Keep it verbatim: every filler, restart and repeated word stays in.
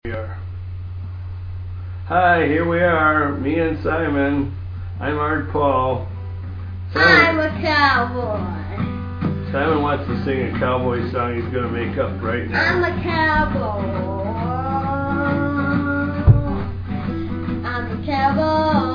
Here. Hi, here we are, me and Simon. I'm Art Paul. Simon, I'm a cowboy. Simon wants to sing a cowboy song he's going to make up right now. I'm a cowboy. I'm a cowboy.